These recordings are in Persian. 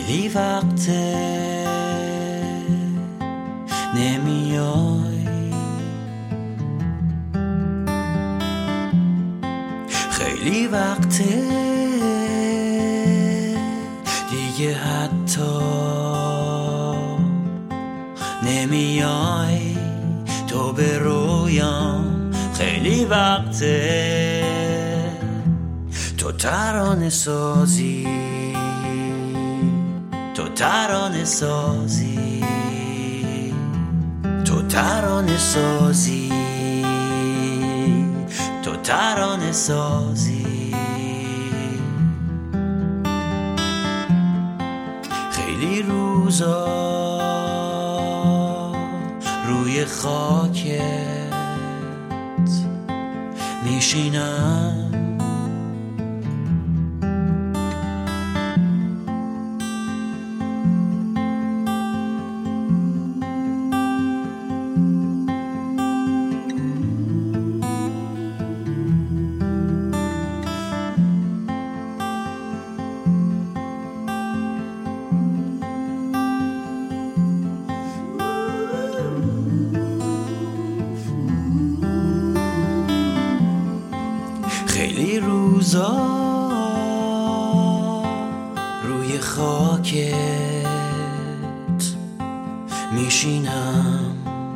خیلی وقته نمیای، خیلی وقته دیگه حتی نمیای تو به رویام، خیلی وقته تو ترانه سازی، تو ترانه سازی، تو ترانه سازی، تو ترانه سازی. خیلی روزا روی خاکت میشینم، خیلی روزا روی خاکت میشینم،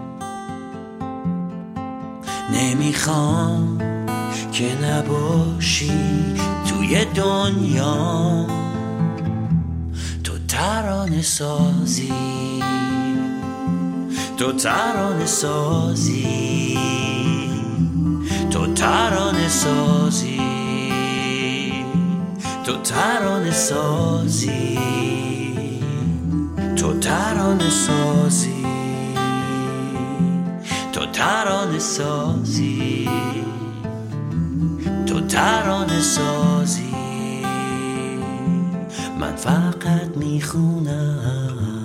نمیخوام که نباشی توی دنیا، تو ترانه سازی، تو ترانه سازی، تو ترانه سازی، تو ترانه سازی، تو ترانه سازی، تو ترانه سازی، تو ترانه سازی. من فقط میخونم